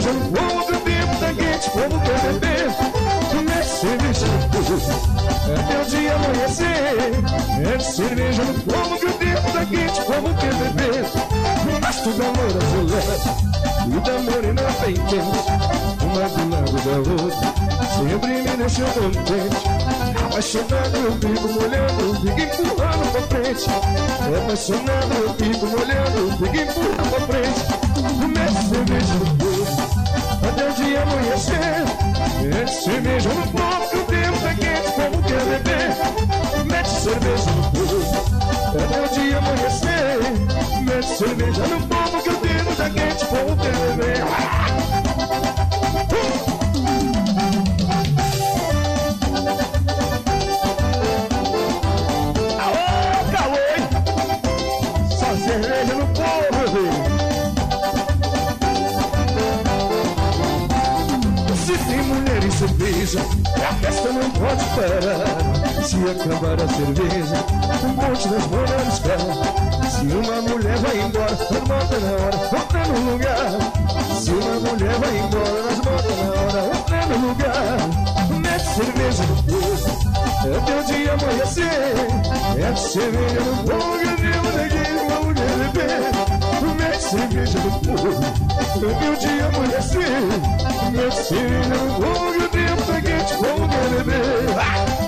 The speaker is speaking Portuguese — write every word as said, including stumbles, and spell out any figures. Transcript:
cerveja no fogo que o tempo tá quente, como quer beber. Mete cerveja no fogo até o dia amanhecer. Mete cerveja no fogo que o tempo tá quente, como quer beber. Gosto do amor azulado e da morena bem quente, uma do lado da outra, sempre me deixa contente. Apaixonado eu fico molhando, eu fico empurrando pra frente. Apaixonado eu fico molhando, eu fico empurrando pra frente. Mete cerveja no fogo até o dia amanhecer. Mete cerveja no fogo que o tempo tá quente, como quer beber. Mete cerveja no fogo até o dia amanhecer. Mete cerveja no fogo que o tempo tá quente, como quer beber. Aô, Cauê! Só cerveja no fogo, velho. Se tem mulher e cerveja, a festa não pode parar. Se acabar a cerveja, um monte das mulheres cá. Se uma mulher vai embora, nós bota na hora, outra no lugar. Se uma mulher vai embora, nós bota na hora, outra no lugar. Mete cerveja no fogo até o dia amanhecer. Mete cerveja no fogo, eu devo daquele uma mulher beber. Mete cerveja no fogo até o dia amanhecer. Mete cerveja no fogo, o tempo tá quente, como quer beber.